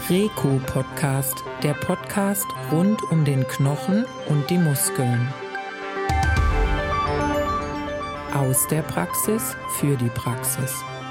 Reco-Podcast, der Podcast rund um den Knochen und die Muskeln. Aus der Praxis für die Praxis.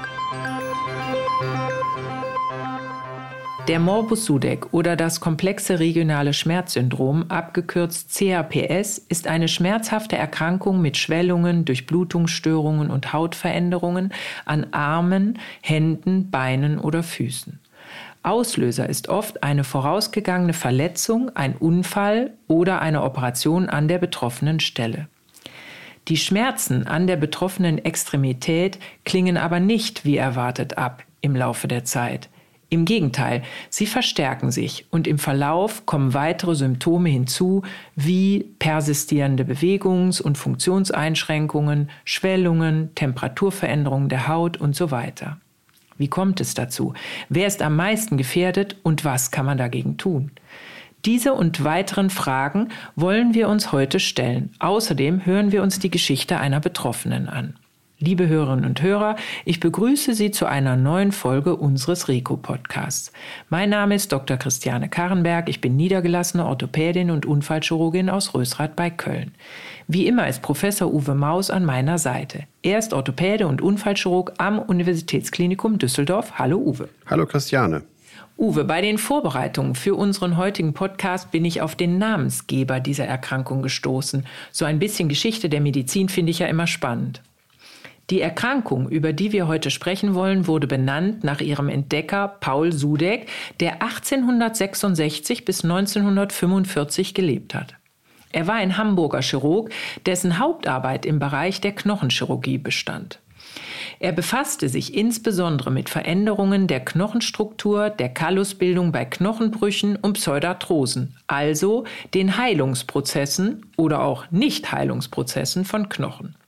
Der Morbus Sudeck oder das komplexe regionale Schmerzsyndrom, abgekürzt CRPS, ist eine schmerzhafte Erkrankung mit Schwellungen, Durchblutungsstörungen und Hautveränderungen an Armen, Händen, Beinen oder Füßen. Auslöser ist oft eine vorausgegangene Verletzung, ein Unfall oder eine Operation an der betroffenen Stelle. Die Schmerzen an der betroffenen Extremität klingen aber nicht wie erwartet ab im Laufe der Zeit. Im Gegenteil, sie verstärken sich und im Verlauf kommen weitere Symptome hinzu, wie persistierende Bewegungs- und Funktionseinschränkungen, Schwellungen, Temperaturveränderungen der Haut und so weiter. Wie kommt es dazu? Wer ist am meisten gefährdet und was kann man dagegen tun? Diese und weiteren Fragen wollen wir uns heute stellen. Außerdem hören wir uns die Geschichte einer Betroffenen an. Liebe Hörerinnen und Hörer, ich begrüße Sie zu einer neuen Folge unseres Reco-Podcasts. Mein Name ist Dr. Christiane Karrenberg, ich bin niedergelassene Orthopädin und Unfallchirurgin aus Rösrath bei Köln. Wie immer ist Professor Uwe Maus an meiner Seite. Er ist Orthopäde und Unfallchirurg am Universitätsklinikum Düsseldorf. Hallo Uwe. Hallo Christiane. Uwe, bei den Vorbereitungen für unseren heutigen Podcast bin ich auf den Namensgeber dieser Erkrankung gestoßen. So ein bisschen Geschichte der Medizin finde ich ja immer spannend. Die Erkrankung, über die wir heute sprechen wollen, wurde benannt nach ihrem Entdecker Paul Sudeck, der 1866 bis 1945 gelebt hat. Er war ein Hamburger Chirurg, dessen Hauptarbeit im Bereich der Knochenchirurgie bestand. Er befasste sich insbesondere mit Veränderungen der Knochenstruktur, der Kallusbildung bei Knochenbrüchen und Pseudarthrosen, also den Heilungsprozessen oder auch Nicht-Heilungsprozessen von Knochen.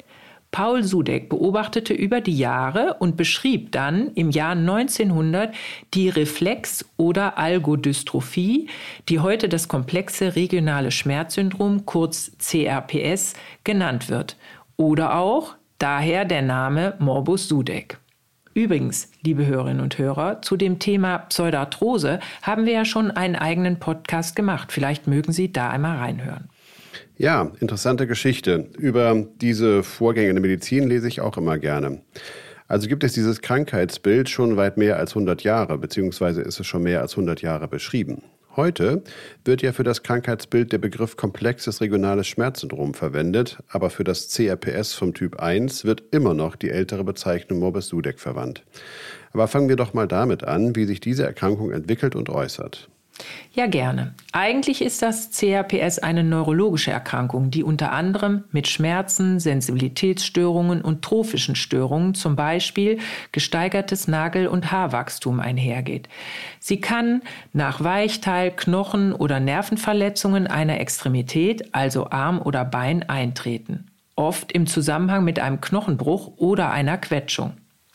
Paul Sudeck beobachtete über die Jahre und beschrieb dann im Jahr 1900 die Reflex- oder Algodystrophie, die heute das komplexe regionale Schmerzsyndrom, kurz CRPS, genannt wird. Oder auch daher der Name Morbus Sudeck. Übrigens, liebe Hörerinnen und Hörer, zu dem Thema Pseudarthrose haben wir ja schon einen eigenen Podcast gemacht. Vielleicht mögen Sie da einmal reinhören. Ja, interessante Geschichte. Über diese Vorgänge in der Medizin lese ich auch immer gerne. Also gibt es dieses Krankheitsbild schon weit mehr als 100 Jahre, beziehungsweise ist es schon mehr als 100 Jahre beschrieben. Heute wird ja für das Krankheitsbild der Begriff komplexes regionales Schmerzsyndrom verwendet, aber für das CRPS vom Typ 1 wird immer noch die ältere Bezeichnung Morbus Sudeck verwandt. Aber fangen wir doch mal damit an, wie sich diese Erkrankung entwickelt und äußert. Ja, gerne. Eigentlich ist das CRPS eine neurologische Erkrankung, die unter anderem mit Schmerzen, Sensibilitätsstörungen und trophischen Störungen, zum Beispiel gesteigertes Nagel- und Haarwachstum, einhergeht. Sie kann nach Weichteil-, Knochen- oder Nervenverletzungen einer Extremität, also Arm oder Bein, eintreten. Oft im Zusammenhang mit einem Knochenbruch oder einer Quetschung.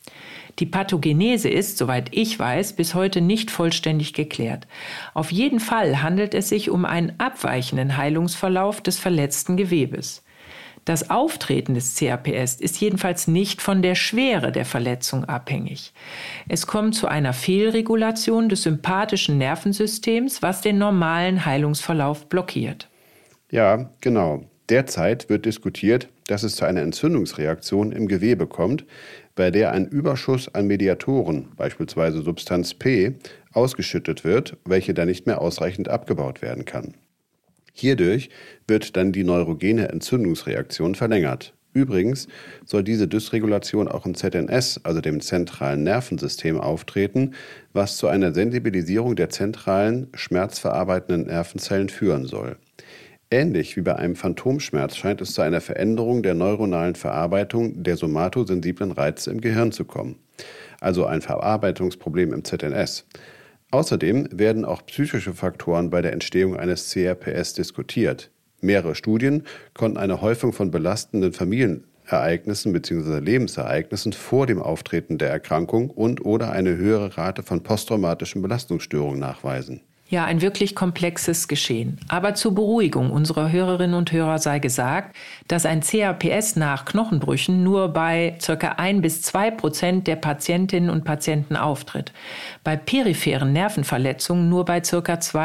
Die Pathogenese ist, soweit ich weiß, bis heute nicht vollständig geklärt. Auf jeden Fall handelt es sich um einen abweichenden Heilungsverlauf des verletzten Gewebes. Das Auftreten des CRPS ist jedenfalls nicht von der Schwere der Verletzung abhängig. Es kommt zu einer Fehlregulation des sympathischen Nervensystems, was den normalen Heilungsverlauf blockiert. Ja, genau. Derzeit wird diskutiert, dass es zu einer Entzündungsreaktion im Gewebe kommt, bei der ein Überschuss an Mediatoren, beispielsweise Substanz P, ausgeschüttet wird, welche dann nicht mehr ausreichend abgebaut werden kann. Hierdurch wird dann die neurogene Entzündungsreaktion verlängert. Übrigens soll diese Dysregulation auch im ZNS, also dem zentralen Nervensystem, auftreten, was zu einer Sensibilisierung der zentralen, schmerzverarbeitenden Nervenzellen führen soll. Ähnlich wie bei einem Phantomschmerz scheint es zu einer Veränderung der neuronalen Verarbeitung der somatosensiblen Reize im Gehirn zu kommen, also ein Verarbeitungsproblem im ZNS. Außerdem werden auch psychische Faktoren bei der Entstehung eines CRPS diskutiert. Mehrere Studien konnten eine Häufung von belastenden Familienereignissen bzw. Lebensereignissen vor dem Auftreten der Erkrankung und/oder eine höhere Rate von posttraumatischen Belastungsstörungen nachweisen. Ja, ein wirklich komplexes Geschehen. Aber zur Beruhigung unserer Hörerinnen und Hörer sei gesagt, dass ein CRPS nach Knochenbrüchen nur bei ca. 1-2% der Patientinnen und Patienten auftritt. Bei peripheren Nervenverletzungen nur bei ca.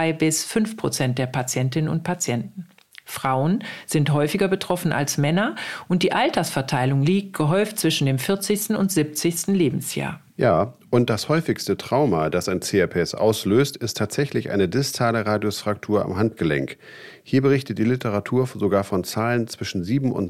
2-5% der Patientinnen und Patienten. Frauen sind häufiger betroffen als Männer und die Altersverteilung liegt gehäuft zwischen dem 40. und 70. Lebensjahr. Ja, und das häufigste Trauma, das ein CRPS auslöst, ist tatsächlich eine distale Radiusfraktur am Handgelenk. Hier berichtet die Literatur sogar von Zahlen zwischen 7 und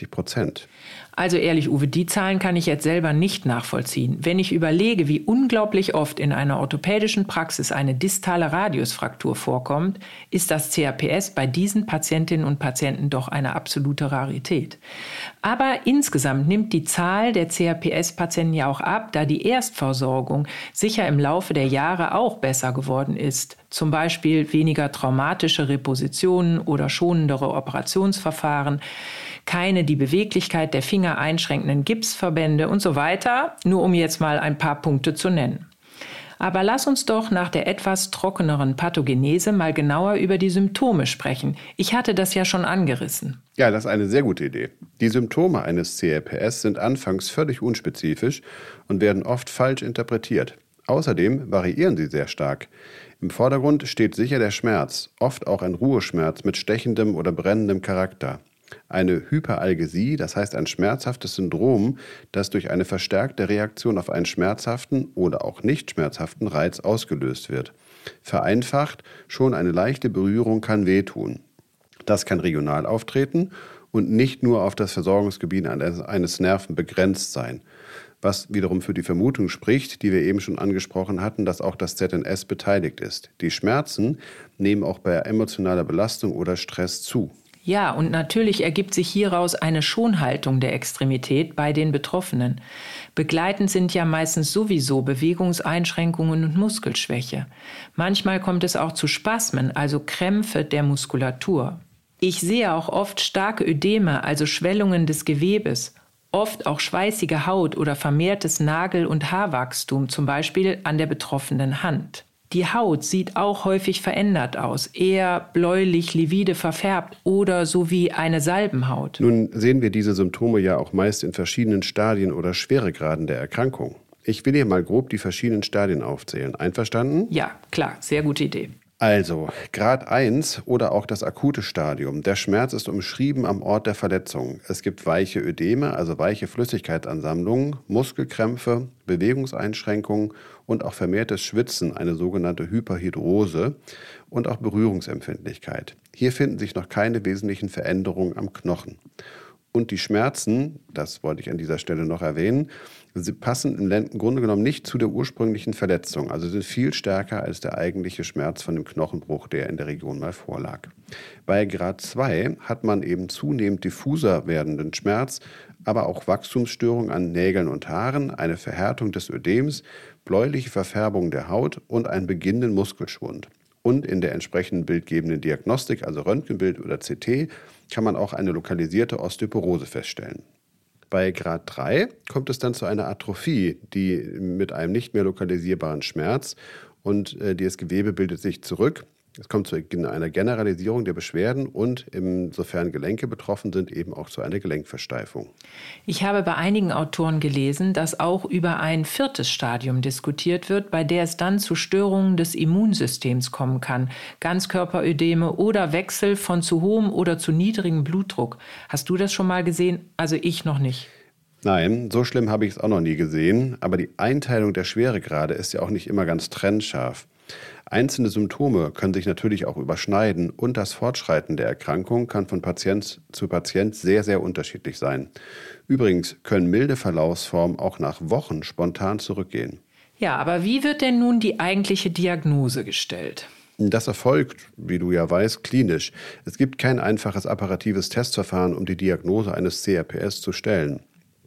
37%. Also ehrlich, Uwe, die Zahlen kann ich jetzt selber nicht nachvollziehen. Wenn ich überlege, wie unglaublich oft in einer orthopädischen Praxis eine distale Radiusfraktur vorkommt, ist das CRPS bei diesen Patientinnen und Patienten doch eine absolute Rarität. Aber insgesamt nimmt die Zahl der CRPS-Patienten ja auch ab, da die Erstversorgung sicher im Laufe der Jahre auch besser geworden ist. Zum Beispiel weniger traumatische Repositionen oder schonendere Operationsverfahren, keine die Beweglichkeit der Finger einschränkenden Gipsverbände und so weiter, nur um jetzt mal ein paar Punkte zu nennen. Aber lass uns doch nach der etwas trockeneren Pathogenese mal genauer über die Symptome sprechen. Ich hatte das ja schon angerissen. Ja, das ist eine sehr gute Idee. Die Symptome eines CRPS sind anfangs völlig unspezifisch und werden oft falsch interpretiert. Außerdem variieren sie sehr stark. Im Vordergrund steht sicher der Schmerz, oft auch ein Ruheschmerz mit stechendem oder brennendem Charakter. Eine Hyperalgesie, das heißt ein schmerzhaftes Syndrom, das durch eine verstärkte Reaktion auf einen schmerzhaften oder auch nicht schmerzhaften Reiz ausgelöst wird. Vereinfacht, schon eine leichte Berührung kann wehtun. Das kann regional auftreten und nicht nur auf das Versorgungsgebiet eines Nerven begrenzt sein. Was wiederum für die Vermutung spricht, die wir eben schon angesprochen hatten, dass auch das ZNS beteiligt ist. Die Schmerzen nehmen auch bei emotionaler Belastung oder Stress zu. Ja, und natürlich ergibt sich hieraus eine Schonhaltung der Extremität bei den Betroffenen. Begleitend sind ja meistens sowieso Bewegungseinschränkungen und Muskelschwäche. Manchmal kommt es auch zu Spasmen, also Krämpfe der Muskulatur. Ich sehe auch oft starke Ödeme, also Schwellungen des Gewebes, oft auch schweißige Haut oder vermehrtes Nagel- und Haarwachstum, zum Beispiel an der betroffenen Hand. Die Haut sieht auch häufig verändert aus, eher bläulich, livide verfärbt oder so wie eine Salbenhaut. Nun sehen wir diese Symptome ja auch meist in verschiedenen Stadien oder Schweregraden der Erkrankung. Ich will hier mal grob die verschiedenen Stadien aufzählen. Einverstanden? Ja, klar, sehr gute Idee. Also, Grad 1 oder auch das akute Stadium. Der Schmerz ist umschrieben am Ort der Verletzung. Es gibt weiche Ödeme, also weiche Flüssigkeitsansammlungen, Muskelkrämpfe, Bewegungseinschränkungen und auch vermehrtes Schwitzen, eine sogenannte Hyperhidrose und auch Berührungsempfindlichkeit. Hier finden sich noch keine wesentlichen Veränderungen am Knochen. Und die Schmerzen, das wollte ich an dieser Stelle noch erwähnen, sie passen im Grunde genommen nicht zu der ursprünglichen Verletzung, also sind viel stärker als der eigentliche Schmerz von dem Knochenbruch, der in der Region mal vorlag. Bei Grad 2 hat man eben zunehmend diffuser werdenden Schmerz, aber auch Wachstumsstörungen an Nägeln und Haaren, eine Verhärtung des Ödems, bläuliche Verfärbung der Haut und einen beginnenden Muskelschwund. Und in der entsprechenden bildgebenden Diagnostik, also Röntgenbild oder CT, kann man auch eine lokalisierte Osteoporose feststellen. Bei Grad 3 kommt es dann zu einer Atrophie, die mit einem nicht mehr lokalisierbaren Schmerz und das Gewebe bildet sich zurück. Es kommt zu einer Generalisierung der Beschwerden und insofern Gelenke betroffen sind, eben auch zu einer Gelenkversteifung. Ich habe bei einigen Autoren gelesen, dass auch über ein 4. Stadium diskutiert wird, bei der es dann zu Störungen des Immunsystems kommen kann, Ganzkörperödeme oder Wechsel von zu hohem oder zu niedrigem Blutdruck. Hast du das schon mal gesehen? Also ich noch nicht. Nein, so schlimm habe ich es auch noch nie gesehen, aber die Einteilung der Schweregrade ist ja auch nicht immer ganz trennscharf. Einzelne Symptome können sich natürlich auch überschneiden und das Fortschreiten der Erkrankung kann von Patient zu Patient sehr, sehr unterschiedlich sein. Übrigens können milde Verlaufsformen auch nach Wochen spontan zurückgehen. Ja, aber wie wird denn nun die eigentliche Diagnose gestellt? Das erfolgt, wie du ja weißt, klinisch. Es gibt kein einfaches apparatives Testverfahren, um die Diagnose eines CRPS zu stellen.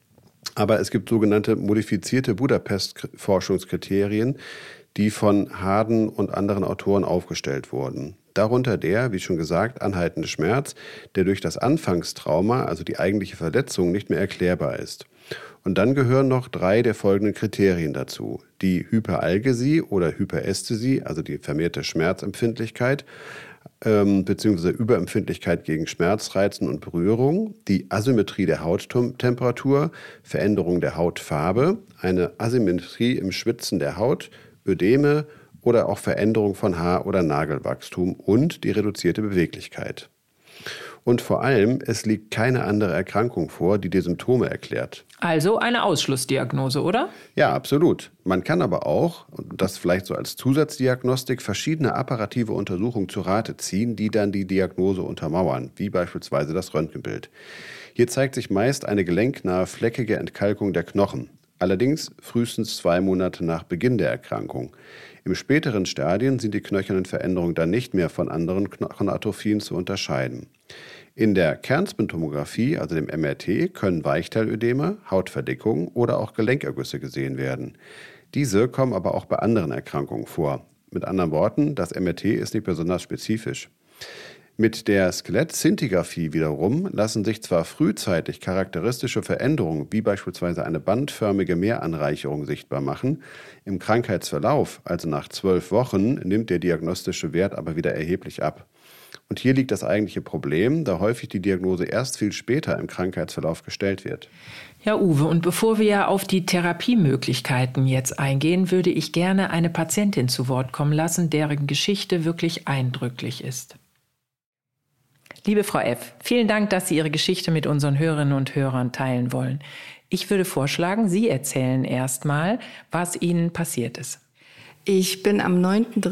Aber es gibt sogenannte modifizierte Budapest-Forschungskriterien, die von Harden und anderen Autoren aufgestellt wurden. Darunter der, wie schon gesagt, anhaltende Schmerz, der durch das Anfangstrauma, also die eigentliche Verletzung, nicht mehr erklärbar ist. Und dann gehören noch 3 der folgenden Kriterien dazu. Die Hyperalgesie oder Hyperästhesie, also die vermehrte Schmerzempfindlichkeit, beziehungsweise Überempfindlichkeit gegen Schmerzreizen und Berührung, die Asymmetrie der Hauttemperatur, Veränderung der Hautfarbe, eine Asymmetrie im Schwitzen der Haut, Ödeme oder auch Veränderung von Haar- oder Nagelwachstum und die reduzierte Beweglichkeit. Und vor allem, es liegt keine andere Erkrankung vor, die die Symptome erklärt. Also eine Ausschlussdiagnose, oder? Ja, absolut. Man kann aber auch, und das vielleicht so als Zusatzdiagnostik, verschiedene apparative Untersuchungen zu Rate ziehen, die dann die Diagnose untermauern, wie beispielsweise das Röntgenbild. Hier zeigt sich meist eine gelenknahe fleckige Entkalkung der Knochen. Allerdings frühestens 2 Monate nach Beginn der Erkrankung. Im späteren Stadien sind die knöchernen Veränderungen dann nicht mehr von anderen Knochenatrophien zu unterscheiden. In der Kernspintomographie, also dem MRT, können Weichteilödeme, Hautverdickungen oder auch Gelenkergüsse gesehen werden. Diese kommen aber auch bei anderen Erkrankungen vor. Mit anderen Worten, das MRT ist nicht besonders spezifisch. Mit der Skelettszintigraphie wiederum lassen sich zwar frühzeitig charakteristische Veränderungen, wie beispielsweise eine bandförmige Mehranreicherung, sichtbar machen. Im Krankheitsverlauf, also nach 12 Wochen, nimmt der diagnostische Wert aber wieder erheblich ab. Und hier liegt das eigentliche Problem, da häufig die Diagnose erst viel später im Krankheitsverlauf gestellt wird. Ja, Uwe, und bevor wir auf die Therapiemöglichkeiten jetzt eingehen, würde ich gerne eine Patientin zu Wort kommen lassen, deren Geschichte wirklich eindrücklich ist. Liebe Frau F., vielen Dank, dass Sie Ihre Geschichte mit unseren Hörerinnen und Hörern teilen wollen. Ich würde vorschlagen, Sie erzählen erstmal, was Ihnen passiert ist. Ich bin am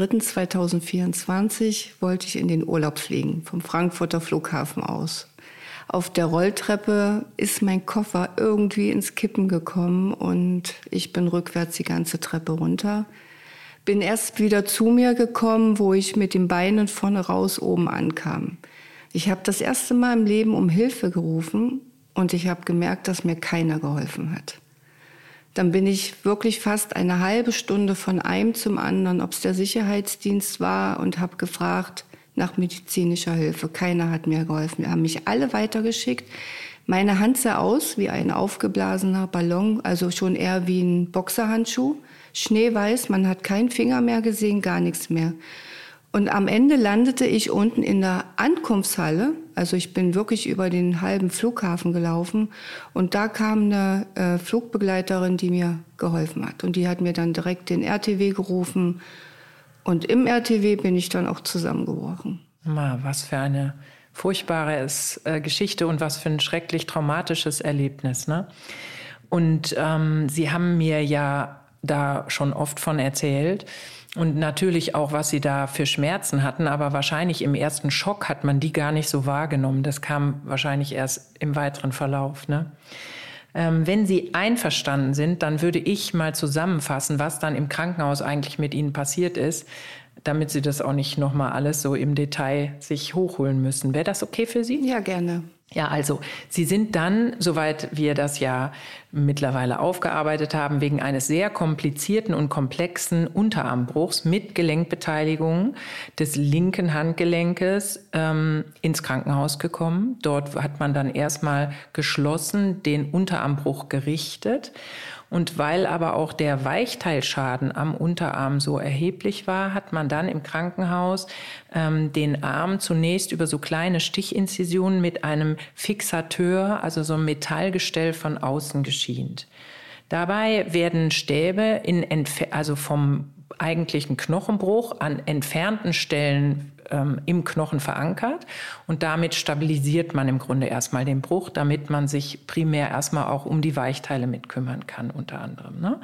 9.3.2024, wollte ich in den Urlaub fliegen, vom Frankfurter Flughafen aus. Auf der Rolltreppe ist mein Koffer irgendwie ins Kippen gekommen und ich bin rückwärts die ganze Treppe runter. Bin erst wieder zu mir gekommen, wo ich mit den Beinen vorne raus oben ankam. Ich habe das erste Mal im Leben um Hilfe gerufen und ich habe gemerkt, dass mir keiner geholfen hat. Dann bin ich wirklich fast eine halbe Stunde von einem zum anderen, ob es der Sicherheitsdienst war, und habe gefragt nach medizinischer Hilfe. Keiner hat mir geholfen. Wir haben mich alle weitergeschickt. Meine Hand sah aus wie ein aufgeblasener Ballon, also schon eher wie ein Boxerhandschuh. Schneeweiß, man hat keinen Finger mehr gesehen, gar nichts mehr. Und am Ende landete ich unten in der Ankunftshalle. Also ich bin wirklich über den halben Flughafen gelaufen. Und da kam eine Flugbegleiterin, die mir geholfen hat. Und die hat mir dann direkt den RTW gerufen. Und im RTW bin ich dann auch zusammengebrochen. Was für eine furchtbare Geschichte und was für ein schrecklich traumatisches Erlebnis, ne? Und Sie haben mir ja da schon oft von erzählt. Und natürlich auch, was Sie da für Schmerzen hatten, aber wahrscheinlich im ersten Schock hat man die gar nicht so wahrgenommen. Das kam wahrscheinlich erst im weiteren Verlauf, ne? Wenn Sie einverstanden sind, dann würde ich mal zusammenfassen, was dann im Krankenhaus eigentlich mit Ihnen passiert ist, damit Sie das auch nicht nochmal alles so im Detail sich hochholen müssen. Wäre das okay für Sie? Ja, gerne. Ja, also Sie sind dann, soweit wir das ja mittlerweile aufgearbeitet haben, wegen eines sehr komplizierten und komplexen Unterarmbruchs mit Gelenkbeteiligung des linken Handgelenkes ins Krankenhaus gekommen. Dort hat man dann erstmal geschlossen den Unterarmbruch gerichtet. Und weil aber auch der Weichteilschaden am Unterarm so erheblich war, hat man dann im Krankenhaus den Arm zunächst über so kleine Stichinzisionen mit einem Fixateur, also so einem Metallgestell von außen geschient. Dabei werden Stäbe also vom eigentlichen Knochenbruch an entfernten Stellen im Knochen verankert und damit stabilisiert man im Grunde erstmal den Bruch, damit man sich primär erstmal auch um die Weichteile mit kümmern kann, unter anderem, ne?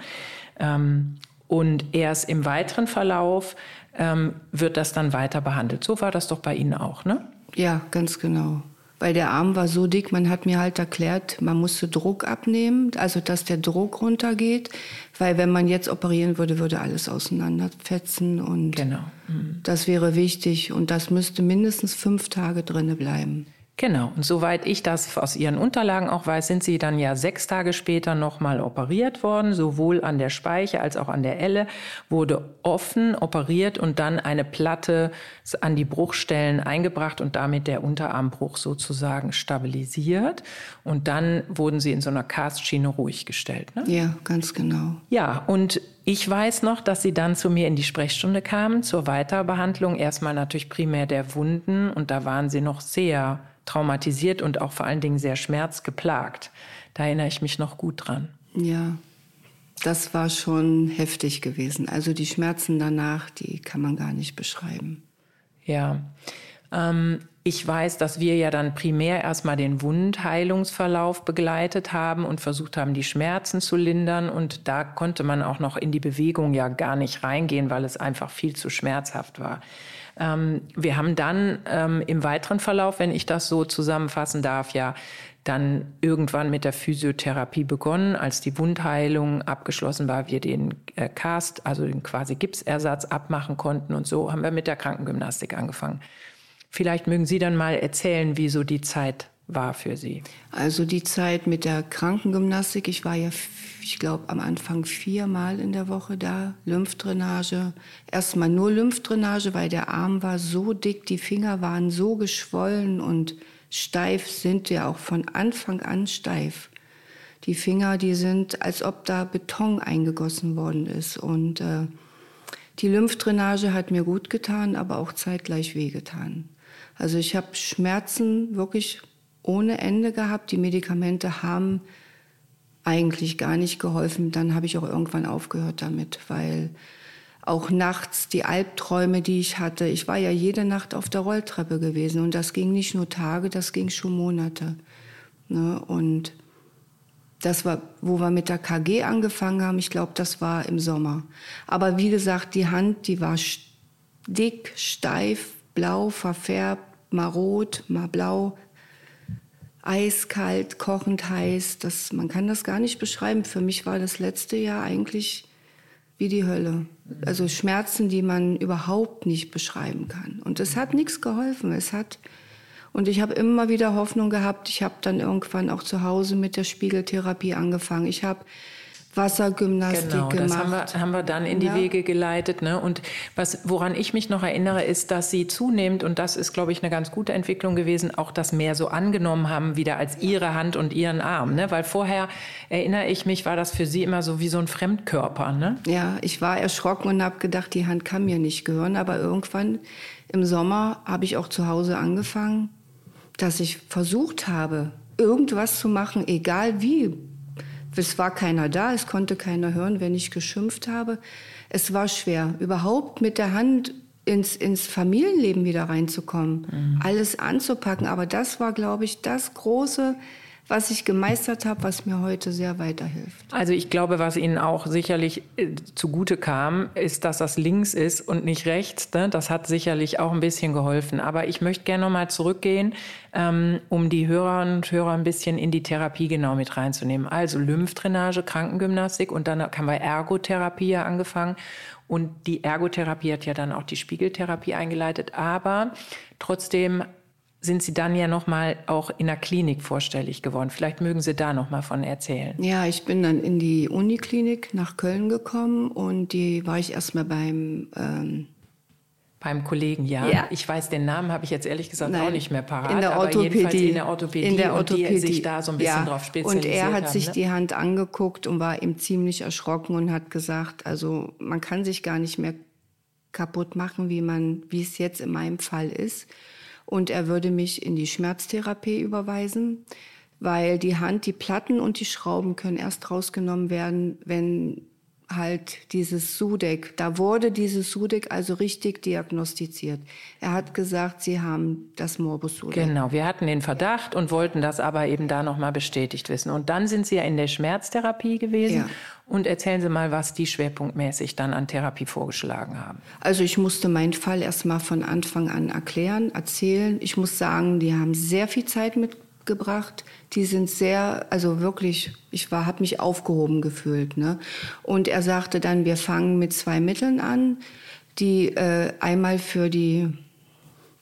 Und erst im weiteren Verlauf wird das dann weiter behandelt. So war das doch bei Ihnen auch, ne? Ja, ganz genau. Weil der Arm war so dick, man hat mir halt erklärt, man musste Druck abnehmen, also dass der Druck runtergeht, weil wenn man jetzt operieren würde, würde alles auseinanderfetzen und genau. Das wäre wichtig und das müsste mindestens 5 Tage drinne bleiben. Genau, und soweit ich das aus Ihren Unterlagen auch weiß, sind Sie dann ja 6 Tage später nochmal operiert worden, sowohl an der Speiche als auch an der Elle, wurde offen operiert und dann eine Platte an die Bruchstellen eingebracht und damit der Unterarmbruch sozusagen stabilisiert. Und dann wurden Sie in so einer Castschiene ruhig gestellt, ne? Ja, ganz genau. Ja, und ich weiß noch, dass Sie dann zu mir in die Sprechstunde kamen, zur Weiterbehandlung. Erstmal natürlich primär der Wunden und da waren Sie noch sehr traumatisiert und auch vor allen Dingen sehr schmerzgeplagt. Da erinnere ich mich noch gut dran. Ja, das war schon heftig gewesen. Also die Schmerzen danach, die kann man gar nicht beschreiben. Ja, ich weiß, dass wir ja dann primär erstmal den Wundheilungsverlauf begleitet haben und versucht haben, die Schmerzen zu lindern. Und da konnte man auch noch in die Bewegung ja gar nicht reingehen, weil es einfach viel zu schmerzhaft war. Wir haben dann im weiteren Verlauf, wenn ich das so zusammenfassen darf, ja dann irgendwann mit der Physiotherapie begonnen. Als die Wundheilung abgeschlossen war, wir den Cast, also den quasi Gipsersatz abmachen konnten. Und so haben wir mit der Krankengymnastik angefangen. Vielleicht mögen Sie dann mal erzählen, wie so die Zeit war für Sie. Also die Zeit mit der Krankengymnastik, ich war ja, ich glaube, am Anfang 4-mal in der Woche da, Lymphdrainage. Erstmal nur Lymphdrainage, weil der Arm war so dick, die Finger waren so geschwollen und steif, sind ja auch von Anfang an steif. Die Finger, die sind, als ob da Beton eingegossen worden ist. Und die Lymphdrainage hat mir gut getan, aber auch zeitgleich wehgetan. Also ich habe Schmerzen wirklich ohne Ende gehabt. Die Medikamente haben eigentlich gar nicht geholfen. Dann habe ich auch irgendwann aufgehört damit, weil auch nachts die Albträume, die ich hatte, ich war ja jede Nacht auf der Rolltreppe gewesen und das ging nicht nur Tage, das ging schon Monate. Ne? Und das war, wo wir mit der KG angefangen haben, ich glaube, das war im Sommer. Aber wie gesagt, die Hand, die war dick, steif, blau, verfärbt, mal rot, mal blau, eiskalt, kochend heiß. Man kann das gar nicht beschreiben. Für mich war das letzte Jahr eigentlich wie die Hölle. Also Schmerzen, die man überhaupt nicht beschreiben kann. Und es hat nichts geholfen. Und ich habe immer wieder Hoffnung gehabt. Ich habe dann irgendwann auch zu Hause mit der Spiegeltherapie angefangen. Ich habe Wassergymnastik gemacht. Genau, das haben wir dann in die Wege geleitet. Ne? Und woran ich mich noch erinnere, ist, dass Sie zunehmend, und das ist, glaube ich, eine ganz gute Entwicklung gewesen, auch das mehr so angenommen haben, wieder als Ihre Hand und Ihren Arm. Ne? Weil vorher, erinnere ich mich, war das für Sie immer so wie so ein Fremdkörper. Ne? Ja, ich war erschrocken und habe gedacht, die Hand kann mir nicht gehören. Aber irgendwann im Sommer habe ich auch zu Hause angefangen, dass ich versucht habe, irgendwas zu machen, egal wie. Es war keiner da, es konnte keiner hören, wenn ich geschimpft habe. Es war schwer, überhaupt mit der Hand ins Familienleben wieder reinzukommen, alles anzupacken. Aber das war, glaube ich, das Große, was ich gemeistert habe, was mir heute sehr weiterhilft. Also ich glaube, was Ihnen auch sicherlich zugute kam, ist, dass das links ist und nicht rechts. Ne? Das hat sicherlich auch ein bisschen geholfen. Aber ich möchte gerne noch mal zurückgehen, um die Hörerinnen und Hörer ein bisschen in die Therapie genau mit reinzunehmen. Also Lymphdrainage, Krankengymnastik und dann haben wir Ergotherapie ja angefangen. Und die Ergotherapie hat ja dann auch die Spiegeltherapie eingeleitet. Aber trotzdem sind Sie dann ja noch mal auch in der Klinik vorstellig geworden. Vielleicht mögen Sie da noch mal von erzählen. Ja, ich bin dann in die Uniklinik nach Köln gekommen und die war ich erstmal beim Kollegen, ja. Ich weiß, den Namen habe ich jetzt ehrlich gesagt auch nicht mehr parat. In der Orthopädie. Aber jedenfalls in der Orthopädie. Und die sich da so ein bisschen drauf spezialisiert haben. Und er hat sich die Hand angeguckt und war ihm ziemlich erschrocken und hat gesagt, also man kann sich gar nicht mehr kaputt machen, wie es jetzt in meinem Fall ist. Und er würde mich in die Schmerztherapie überweisen, weil die Hand, die Platten und die Schrauben können erst rausgenommen werden, wenn halt dieses SUDEC, da wurde dieses SUDEC also richtig diagnostiziert. Er hat gesagt, Sie haben das Morbus SUDEC. Genau, wir hatten den Verdacht und wollten das aber eben da nochmal bestätigt wissen. Und dann sind Sie ja in der Schmerztherapie gewesen. Ja. Und erzählen Sie mal, was die schwerpunktmäßig dann an Therapie vorgeschlagen haben. Also ich musste meinen Fall erstmal von Anfang an erzählen. Ich muss sagen, die haben sehr viel Zeit mitgebracht. Die sind sehr, also wirklich, habe mich aufgehoben gefühlt. Ne? Und er sagte dann, wir fangen mit 2 Mitteln an, die einmal für die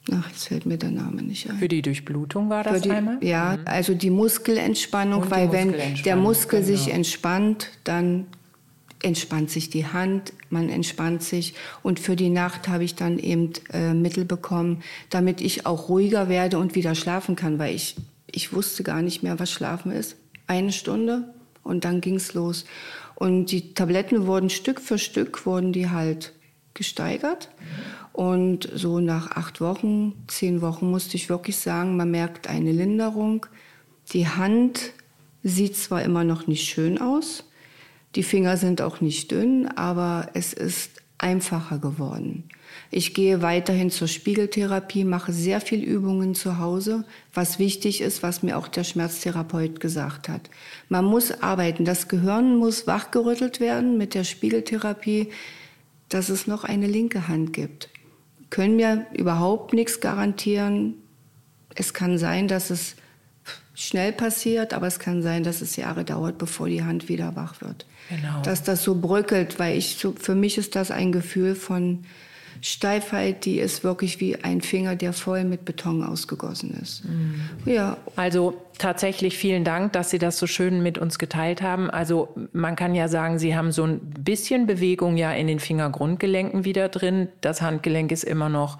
Ach, jetzt fällt mir der Name nicht ein. Für die Durchblutung war das einmal? Ja, also die Muskelentspannung, weil wenn der Muskel sich entspannt, dann entspannt sich die Hand, man entspannt sich. Und für die Nacht habe ich dann eben Mittel bekommen, damit ich auch ruhiger werde und wieder schlafen kann, weil ich wusste gar nicht mehr, was Schlafen ist. 1 Stunde und dann ging's los. Und die Tabletten wurden Stück für Stück, wurden die halt gesteigert. Und so nach 8 Wochen, 10 Wochen musste ich wirklich sagen, man merkt eine Linderung. Die Hand sieht zwar immer noch nicht schön aus, die Finger sind auch nicht dünn, aber es ist einfacher geworden. Ich gehe weiterhin zur Spiegeltherapie, mache sehr viel Übungen zu Hause, was wichtig ist, was mir auch der Schmerztherapeut gesagt hat. Man muss arbeiten, das Gehirn muss wachgerüttelt werden mit der Spiegeltherapie, dass es noch eine linke Hand gibt. Können mir überhaupt nichts garantieren. Es kann sein, dass es schnell passiert, aber es kann sein, dass es Jahre dauert, bevor die Hand wieder wach wird. Genau. Dass das so bröckelt, weil für mich ist das ein Gefühl von Steifheit, die ist wirklich wie ein Finger, der voll mit Beton ausgegossen ist. Mhm. Ja. Also tatsächlich vielen Dank, dass Sie das so schön mit uns geteilt haben. Also man kann ja sagen, Sie haben so ein bisschen Bewegung ja in den Fingergrundgelenken wieder drin. Das Handgelenk ist immer noch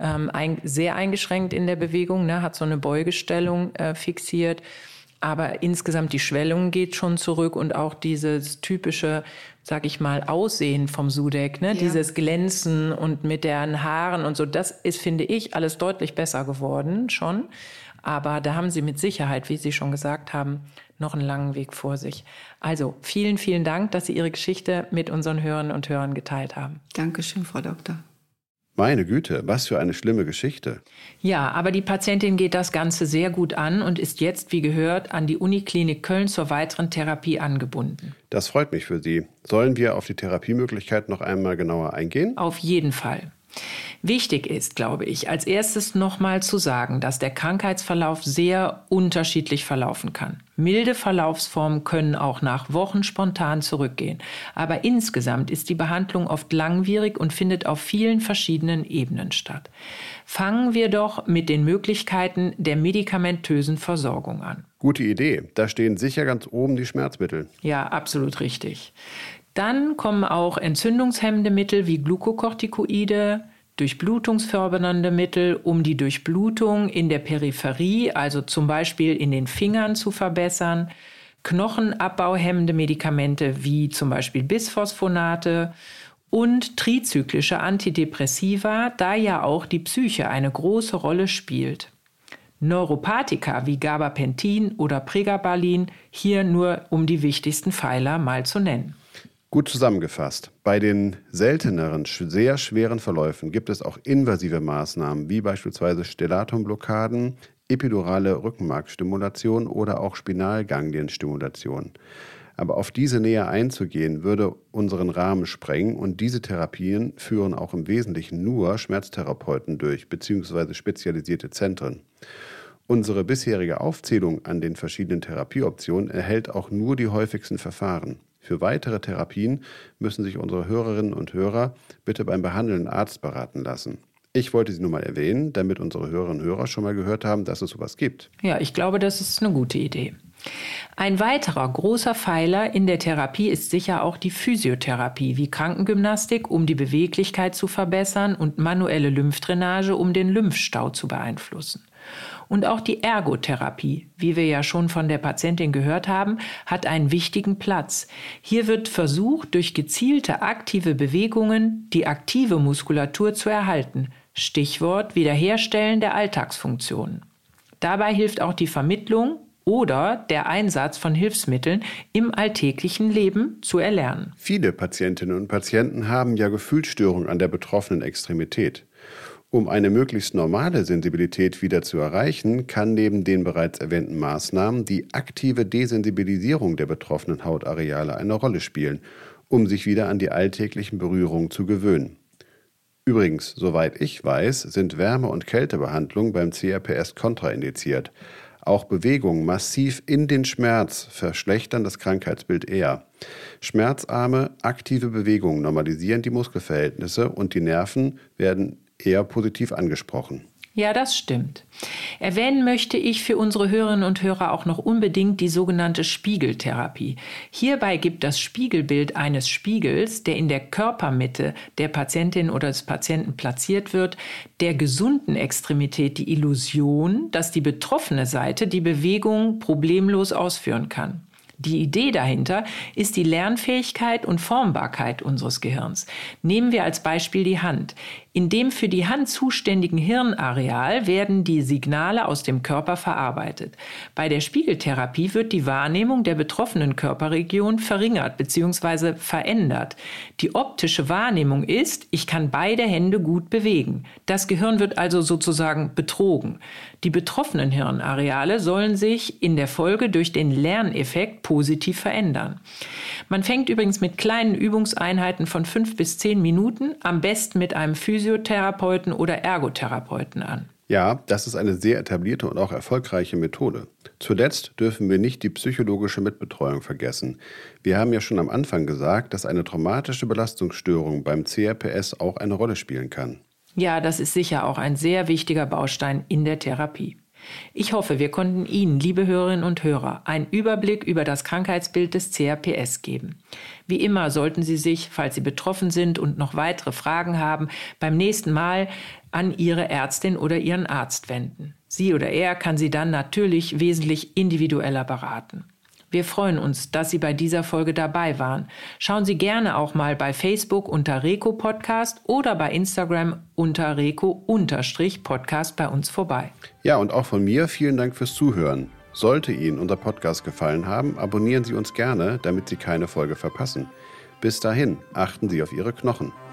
sehr eingeschränkt in der Bewegung, ne? Hat so eine Beugestellung fixiert. Aber insgesamt die Schwellung geht schon zurück und auch dieses typische, sag ich mal, Aussehen vom SUDEK, ne? Ja. Dieses Glänzen und mit den Haaren und so, das ist, finde ich, alles deutlich besser geworden schon. Aber da haben Sie mit Sicherheit, wie Sie schon gesagt haben, noch einen langen Weg vor sich. Also vielen, vielen Dank, dass Sie Ihre Geschichte mit unseren Hörerinnen und Hörern geteilt haben. Dankeschön, Frau Doktor. Meine Güte, was für eine schlimme Geschichte. Ja, aber die Patientin geht das Ganze sehr gut an und ist jetzt, wie gehört, an die Uniklinik Köln zur weiteren Therapie angebunden. Das freut mich für Sie. Sollen wir auf die Therapiemöglichkeit noch einmal genauer eingehen? Auf jeden Fall. Wichtig ist, glaube ich, als erstes nochmal zu sagen, dass der Krankheitsverlauf sehr unterschiedlich verlaufen kann. Milde Verlaufsformen können auch nach Wochen spontan zurückgehen. Aber insgesamt ist die Behandlung oft langwierig und findet auf vielen verschiedenen Ebenen statt. Fangen wir doch mit den Möglichkeiten der medikamentösen Versorgung an. Gute Idee. Da stehen sicher ganz oben die Schmerzmittel. Ja, absolut richtig. Dann kommen auch entzündungshemmende Mittel wie Glukokortikoide, durchblutungsfördernde Mittel, um die Durchblutung in der Peripherie, also zum Beispiel in den Fingern, zu verbessern, knochenabbauhemmende Medikamente wie zum Beispiel Bisphosphonate und trizyklische Antidepressiva, da ja auch die Psyche eine große Rolle spielt. Neuropathika wie Gabapentin oder Pregabalin, hier nur um die wichtigsten Pfeiler mal zu nennen. Gut zusammengefasst. Bei den selteneren, sehr schweren Verläufen gibt es auch invasive Maßnahmen, wie beispielsweise Stellatumblockaden, epidurale Rückenmarksstimulation oder auch Spinalganglienstimulation. Aber auf diese näher einzugehen, würde unseren Rahmen sprengen und diese Therapien führen auch im Wesentlichen nur Schmerztherapeuten durch, beziehungsweise spezialisierte Zentren. Unsere bisherige Aufzählung an den verschiedenen Therapieoptionen erhält auch nur die häufigsten Verfahren. Für weitere Therapien müssen sich unsere Hörerinnen und Hörer bitte beim behandelnden Arzt beraten lassen. Ich wollte sie nur mal erwähnen, damit unsere Hörerinnen und Hörer schon mal gehört haben, dass es sowas gibt. Ja, ich glaube, das ist eine gute Idee. Ein weiterer großer Pfeiler in der Therapie ist sicher auch die Physiotherapie, wie Krankengymnastik, um die Beweglichkeit zu verbessern und manuelle Lymphdrainage, um den Lymphstau zu beeinflussen. Und auch die Ergotherapie, wie wir ja schon von der Patientin gehört haben, hat einen wichtigen Platz. Hier wird versucht, durch gezielte aktive Bewegungen die aktive Muskulatur zu erhalten. Stichwort Wiederherstellen der Alltagsfunktionen. Dabei hilft auch die Vermittlung oder der Einsatz von Hilfsmitteln im alltäglichen Leben zu erlernen. Viele Patientinnen und Patienten haben ja Gefühlsstörungen an der betroffenen Extremität. Um eine möglichst normale Sensibilität wieder zu erreichen, kann neben den bereits erwähnten Maßnahmen die aktive Desensibilisierung der betroffenen Hautareale eine Rolle spielen, um sich wieder an die alltäglichen Berührungen zu gewöhnen. Übrigens, soweit ich weiß, sind Wärme- und Kältebehandlungen beim CRPS kontraindiziert. Auch Bewegungen massiv in den Schmerz verschlechtern das Krankheitsbild eher. Schmerzarme, aktive Bewegungen normalisieren die Muskelverhältnisse und die Nerven werden eher positiv angesprochen. Ja, das stimmt. Erwähnen möchte ich für unsere Hörerinnen und Hörer auch noch unbedingt die sogenannte Spiegeltherapie. Hierbei gibt das Spiegelbild eines Spiegels, der in der Körpermitte der Patientin oder des Patienten platziert wird, der gesunden Extremität die Illusion, dass die betroffene Seite die Bewegung problemlos ausführen kann. Die Idee dahinter ist die Lernfähigkeit und Formbarkeit unseres Gehirns. Nehmen wir als Beispiel die Hand. In dem für die Hand zuständigen Hirnareal werden die Signale aus dem Körper verarbeitet. Bei der Spiegeltherapie wird die Wahrnehmung der betroffenen Körperregion verringert bzw. verändert. Die optische Wahrnehmung ist, ich kann beide Hände gut bewegen. Das Gehirn wird also sozusagen betrogen. Die betroffenen Hirnareale sollen sich in der Folge durch den Lerneffekt positiv verändern. Man fängt übrigens mit kleinen Übungseinheiten von 5 bis 10 Minuten, am besten mit einem Physiotherapeuten oder Ergotherapeuten an. Ja, das ist eine sehr etablierte und auch erfolgreiche Methode. Zuletzt dürfen wir nicht die psychologische Mitbetreuung vergessen. Wir haben ja schon am Anfang gesagt, dass eine traumatische Belastungsstörung beim CRPS auch eine Rolle spielen kann. Ja, das ist sicher auch ein sehr wichtiger Baustein in der Therapie. Ich hoffe, wir konnten Ihnen, liebe Hörerinnen und Hörer, einen Überblick über das Krankheitsbild des CRPS geben. Wie immer sollten Sie sich, falls Sie betroffen sind und noch weitere Fragen haben, beim nächsten Mal an Ihre Ärztin oder Ihren Arzt wenden. Sie oder er kann Sie dann natürlich wesentlich individueller beraten. Wir freuen uns, dass Sie bei dieser Folge dabei waren. Schauen Sie gerne auch mal bei Facebook unter Reco Podcast oder bei Instagram unter Reco_Podcast bei uns vorbei. Ja, und auch von mir vielen Dank fürs Zuhören. Sollte Ihnen unser Podcast gefallen haben, abonnieren Sie uns gerne, damit Sie keine Folge verpassen. Bis dahin, achten Sie auf Ihre Knochen.